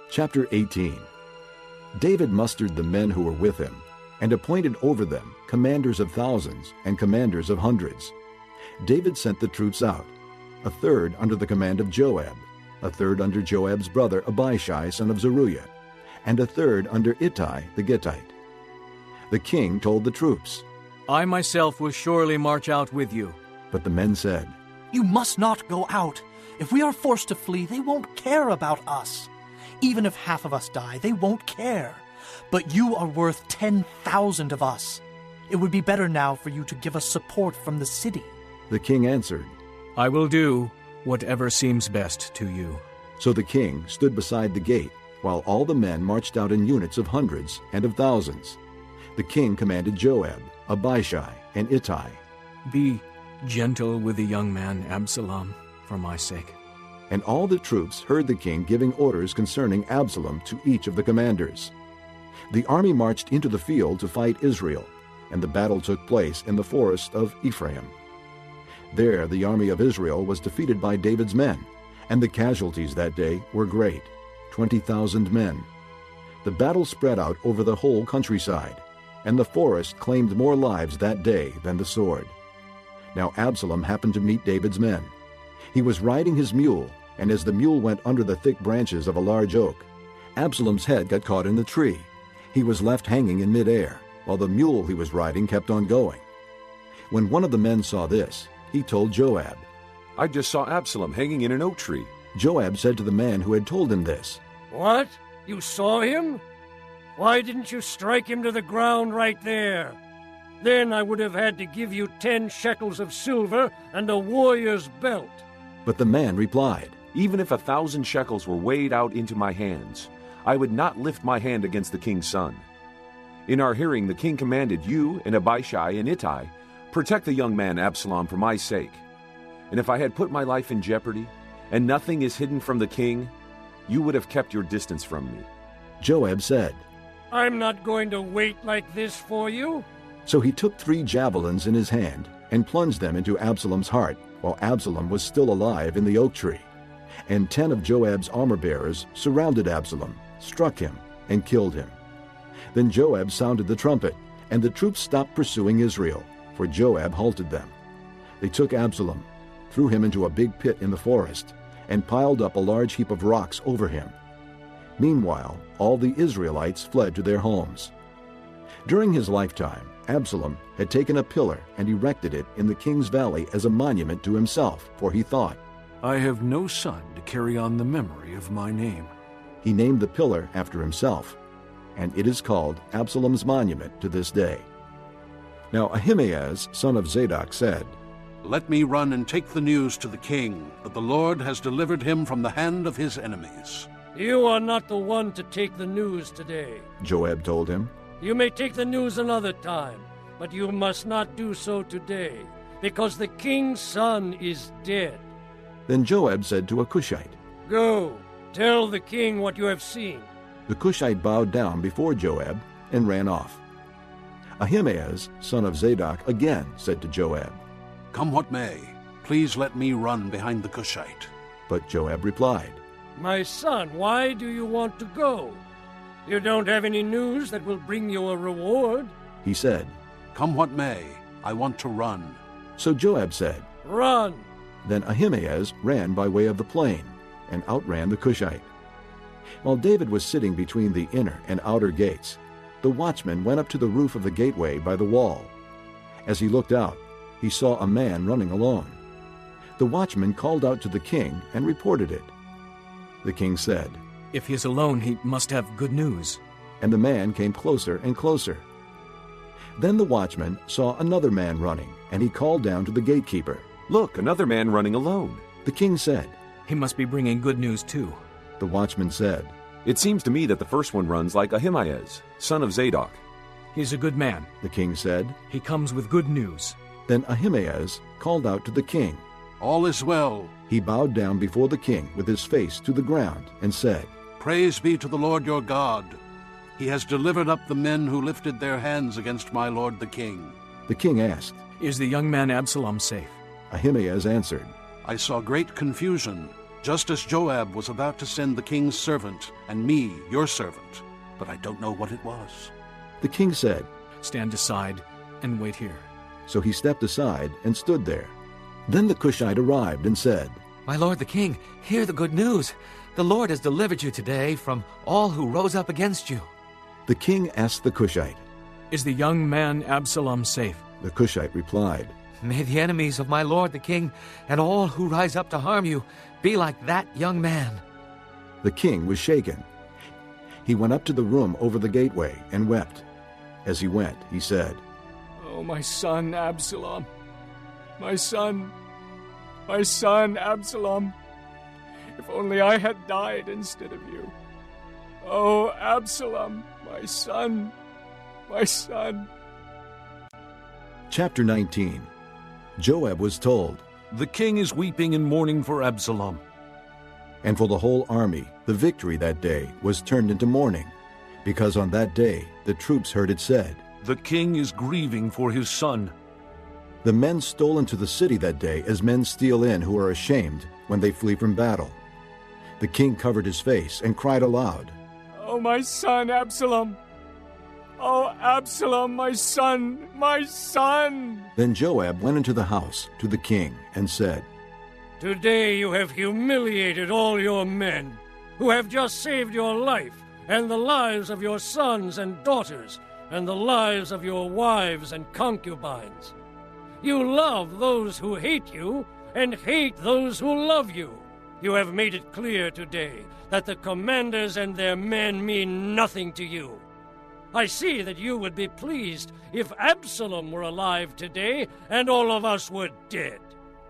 Chapter 18. David mustered the men who were with him, and appointed over them commanders of thousands and commanders of hundreds. David sent the troops out, a third under the command of Joab, a third under Joab's brother Abishai son of Zeruiah, and a third under Ittai the Gittite. The king told the troops, I myself will surely march out with you. but the men said, You must not go out. If we are forced to flee, they won't care about us. Even if half of us die, they won't care. But you are worth 10,000 of us. It would be better now for you to give us support from the city. The king answered. I will do whatever seems best to you. So the king stood beside the gate, while all the men marched out in units of hundreds and of thousands. The king commanded Joab, Abishai, and Ittai. Be gentle with the young man Absalom for my sake. And all the troops heard the king giving orders concerning Absalom to each of the commanders. The army marched into the field to fight Israel, and the battle took place in the forest of Ephraim. There the army of Israel was defeated by David's men, and the casualties that day were great, 20,000 men. The battle spread out over the whole countryside, and the forest claimed more lives that day than the sword. Now Absalom happened to meet David's men. He was riding his mule, and as the mule went under the thick branches of a large oak, Absalom's head got caught in the tree. He was left hanging in midair, while the mule he was riding kept on going. When one of the men saw this, he told Joab. I just saw Absalom hanging in an oak tree. Joab said to the man who had told him this, What? You saw him? Why didn't you strike him to the ground right there? Then I would have had to give you 10 shekels of silver and a warrior's belt. But the man replied, Even if 1,000 shekels were weighed out into my hands, I would not lift my hand against the king's son. In our hearing, the king commanded you and Abishai and Ittai, protect the young man Absalom for my sake. And if I had put my life in jeopardy, and nothing is hidden from the king, you would have kept your distance from me. Joab said. I'm not going to wait like this for you. So he took 3 javelins in his hand and plunged them into Absalom's heart, while Absalom was still alive in the oak tree. And 10 of Joab's armor-bearers surrounded Absalom, struck him, and killed him. Then Joab sounded the trumpet, and the troops stopped pursuing Israel, for Joab halted them. They took Absalom, threw him into a big pit in the forest, and piled up a large heap of rocks over him. Meanwhile, all the Israelites fled to their homes. During his lifetime, Absalom had taken a pillar and erected it in the king's valley as a monument to himself, for he thought, I have no son to carry on the memory of my name. He named the pillar after himself, and it is called Absalom's monument to this day. Now Ahimaaz, son of Zadok, said, Let me run and take the news to the king, that the Lord has delivered him from the hand of his enemies. You are not the one to take the news today. Joab told him. You may take the news another time, but you must not do so today, because the king's son is dead. Then Joab said to a Cushite, Go, tell the king what you have seen. The Cushite bowed down before Joab and ran off. Ahimaaz, son of Zadok, again said to Joab, Come what may, please let me run behind the Cushite. But Joab replied, My son, why do you want to go? You don't have any news that will bring you a reward. He said, Come what may, I want to run. So Joab said, Run. Then Ahimaaz ran by way of the plain, and outran the Cushite. While David was sitting between the inner and outer gates, the watchman went up to the roof of the gateway by the wall. As he looked out, he saw a man running alone. The watchman called out to the king and reported it. The king said, If he is alone, he must have good news. And the man came closer and closer. Then the watchman saw another man running, and he called down to the gatekeeper. Look, another man running alone. The king said, He must be bringing good news too. The watchman said, It seems to me that the first one runs like Ahimaaz, son of Zadok. He's a good man. The king said. He comes with good news. Then Ahimaaz called out to the king. All is well. He bowed down before the king with his face to the ground and said, Praise be to the Lord your God. He has delivered up the men who lifted their hands against my lord the king. The king asked, Is the young man Absalom safe? Ahimaaz answered, I saw great confusion, just as Joab was about to send the king's servant and me, your servant, but I don't know what it was." The king said, Stand aside and wait here. so he stepped aside and stood there. Then the Cushite arrived and said, "My lord the king, hear the good news. The Lord has delivered you today from all who rose up against you." The king asked the Cushite. Is the young man Absalom safe? The Cushite replied, "May the enemies of my lord the king and all who rise up to harm you be like that young man." The king was shaken. He went up to the room over the gateway and wept. As he went, he said, Oh, my son Absalom. My son Absalom. If only I had died instead of you. Oh, Absalom, my son. Chapter 19. Joab was told, The king is weeping and mourning for Absalom. and for the whole army, the victory that day was turned into mourning, because on that day the troops heard it said, The king is grieving for his son. The men stole into the city that day as men steal in who are ashamed when they flee from battle. The king covered his face and cried aloud. Oh, my son Absalom. Oh, Absalom, my son, my son. Then Joab went into the house to the king and said, Today you have humiliated all your men, who have just saved your life, and the lives of your sons and daughters, and the lives of your wives and concubines. You love those who hate you, and hate those who love you. You have made it clear today that the commanders and their men mean nothing to you. I see that you would be pleased if Absalom were alive today and all of us were dead.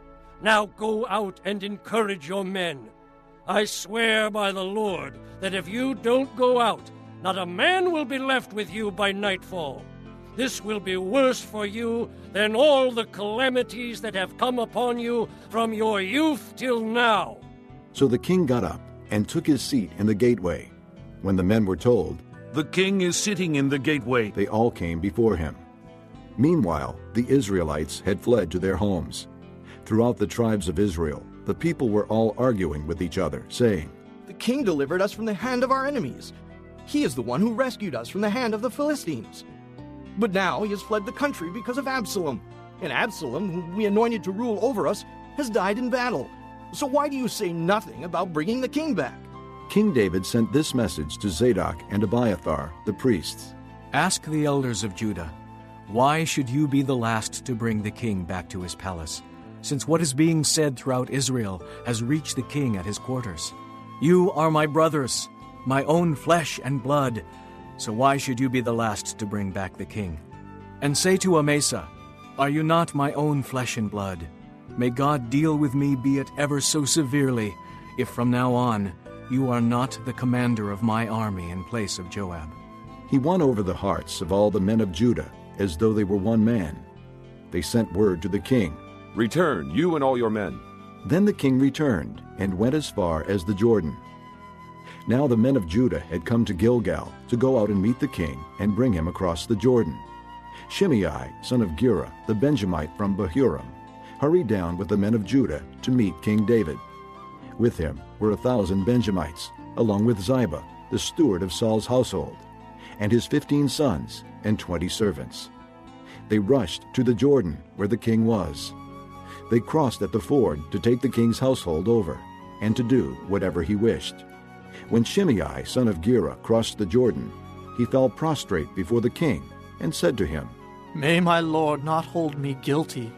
Now go out and encourage your men. I swear by the Lord that if you don't go out, not a man will be left with you by nightfall. This will be worse for you than all the calamities that have come upon you from your youth till now. So the king got up and took his seat in the gateway. When the men were told, The king is sitting in the gateway. they all came before him. Meanwhile, the Israelites had fled to their homes. Throughout the tribes of Israel, the people were all arguing with each other, saying, The king delivered us from the hand of our enemies. He is the one who rescued us from the hand of the Philistines. But now he has fled the country because of Absalom. And Absalom, whom we anointed to rule over us, has died in battle. So why do you say nothing about bringing the king back? King David sent this message to Zadok and Abiathar, the priests. Ask the elders of Judah, why should you be the last to bring the king back to his palace, since what is being said throughout Israel has reached the king at his quarters? You are my brothers, my own flesh and blood, so why should you be the last to bring back the king? And say to Amasa, Are you not my own flesh and blood? May God deal with me, be it ever so severely, if from now on you are not the commander of my army in place of Joab. He won over the hearts of all the men of Judah, as though they were one man. They sent word to the king. Return, you and all your men. Then the king returned and went as far as the Jordan. Now the men of Judah had come to Gilgal to go out and meet the king and bring him across the Jordan. Shimei, son of Gera, the Benjamite from Bahurim, hurried down with the men of Judah to meet King David. With him were 1,000 Benjamites, along with Ziba, the steward of Saul's household, and his 15 sons and 20 servants. They rushed to the Jordan where the king was. They crossed at the ford to take the king's household over, and to do whatever he wished. When Shimei, son of Gera, crossed the Jordan, he fell prostrate before the king and said to him, May my lord not hold me guilty.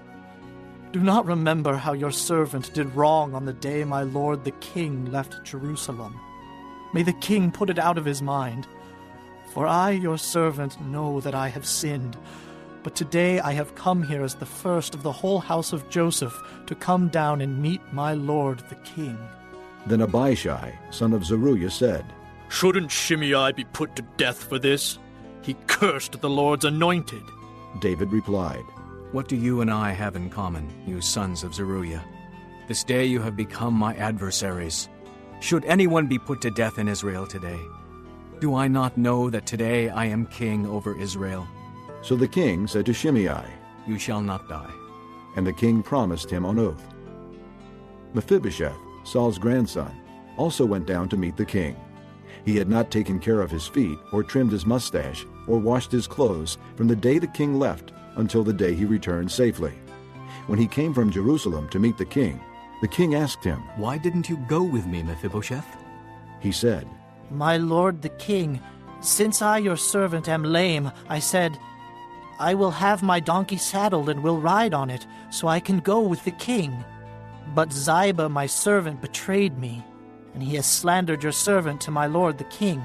Do not remember how your servant did wrong on the day my lord the king left Jerusalem. May the king put it out of his mind. For I, your servant, know that I have sinned. But today I have come here as the first of the whole house of Joseph to come down and meet my lord the king. Then Abishai, son of Zeruiah, said, Shouldn't Shimei be put to death for this? He cursed the Lord's anointed. David replied, What do you and I have in common, you sons of Zeruiah? This day you have become my adversaries. Should anyone be put to death in Israel today? Do I not know that today I am king over Israel? So the king said to Shimei, You shall not die. and the king promised him on oath. Mephibosheth, Saul's grandson, also went down to meet the king. He had not taken care of his feet, or trimmed his mustache, or washed his clothes from the day the king left until the day he returned safely. When he came from Jerusalem to meet the king asked him, "Why didn't you go with me, Mephibosheth?" He said, My lord the king, since I your servant am lame, I said, I will have my donkey saddled and will ride on it, so I can go with the king. But Ziba my servant betrayed me, and he has slandered your servant to my lord the king.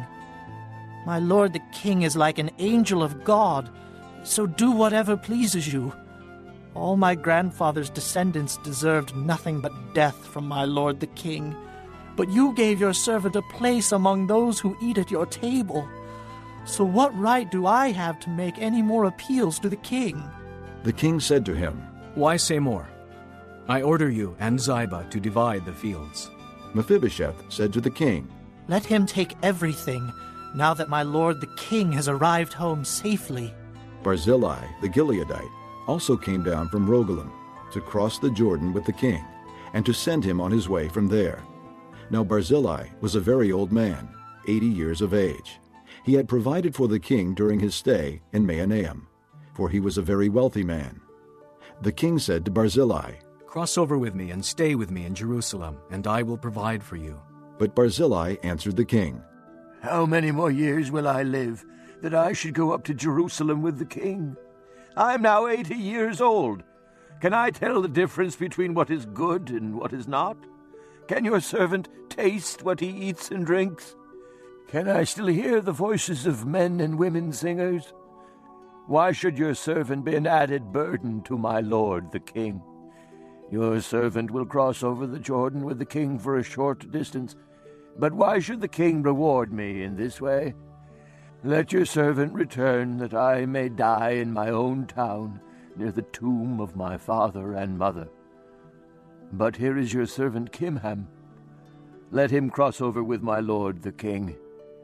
My lord the king is like an angel of God, so do whatever pleases you. All my grandfather's descendants deserved nothing but death from my lord the king, but you gave your servant a place among those who eat at your table. So what right do I have to make any more appeals to the king? The king said to him, Why say more? I order you and Ziba to divide the fields. Mephibosheth said to the king, Let him take everything, now that my lord the king has arrived home safely. Barzillai the Gileadite also came down from Rogelim to cross the Jordan with the king, and to send him on his way from there. Now Barzillai was a very old man, 80 years of age. He had provided for the king during his stay in Mahanaim, for he was a very wealthy man. The king said to Barzillai, Cross over with me and stay with me in Jerusalem, and I will provide for you. But Barzillai answered the king, How many more years will I live, that I should go up to Jerusalem with the king? I am now 80 years old. Can I tell the difference between what is good and what is not? Can your servant taste what he eats and drinks? Can I still hear the voices of men and women singers? Why should your servant be an added burden to my lord the king? Your servant will cross over the Jordan with the king for a short distance, but why should the king reward me in this way? Let your servant return, that I may die in my own town, near the tomb of my father and mother. But here is your servant Kimham. Let him cross over with my lord the king.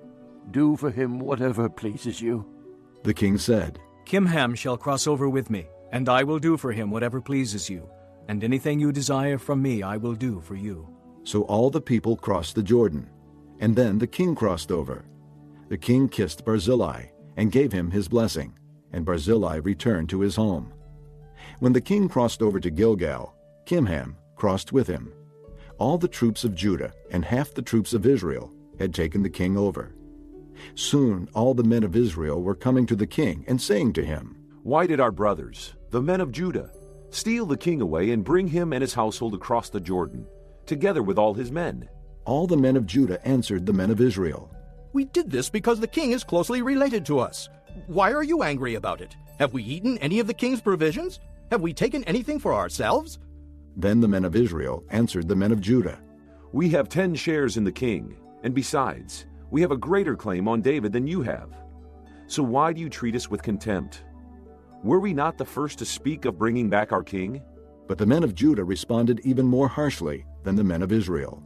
Do for him whatever pleases you. The king said, Kimham shall cross over with me, and I will do for him whatever pleases you, and anything you desire from me I will do for you. So all the people crossed the Jordan, and then the king crossed over. The king kissed Barzillai and gave him his blessing, and Barzillai returned to his home. When the king crossed over to Gilgal, Kimham crossed with him. All the troops of Judah and half the troops of Israel had taken the king over. Soon all the men of Israel were coming to the king and saying to him, Why did our brothers, the men of Judah, steal the king away and bring him and his household across the Jordan, together with all his men? All the men of Judah answered the men of Israel, We did this because the king is closely related to us. Why are you angry about it? Have we eaten any of the king's provisions? Have we taken anything for ourselves? Then the men of Israel answered the men of Judah, We have 10 shares in the king, and besides, we have a greater claim on David than you have. So why do you treat us with contempt? Were we not the first to speak of bringing back our king? But the men of Judah responded even more harshly than the men of Israel.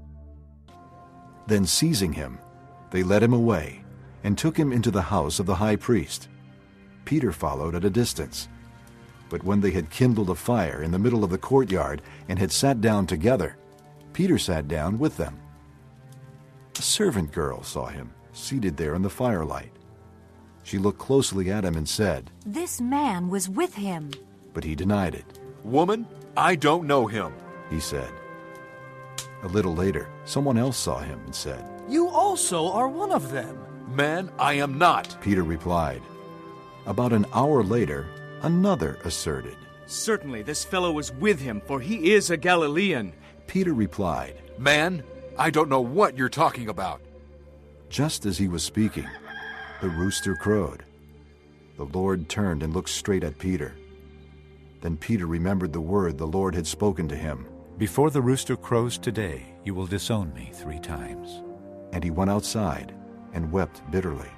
Then seizing him, they led him away and took him into the house of the high priest. Peter followed at a distance. But when they had kindled a fire in the middle of the courtyard and had sat down together, Peter sat down with them. A servant girl saw him seated there in the firelight. She looked closely at him and said, This man was with him. But he denied it. Woman, I don't know him, he said. A little later, someone else saw him and said, You also are one of them. Man, I am not. Peter replied. About an hour later, another asserted, Certainly this fellow was with him, for he is a Galilean. Peter replied, Man, I don't know what you're talking about. Just as he was speaking, the rooster crowed. The Lord turned and looked straight at Peter. Then Peter remembered the word the Lord had spoken to him. Before the rooster crows today, you will disown me 3 times. And he went outside and wept bitterly.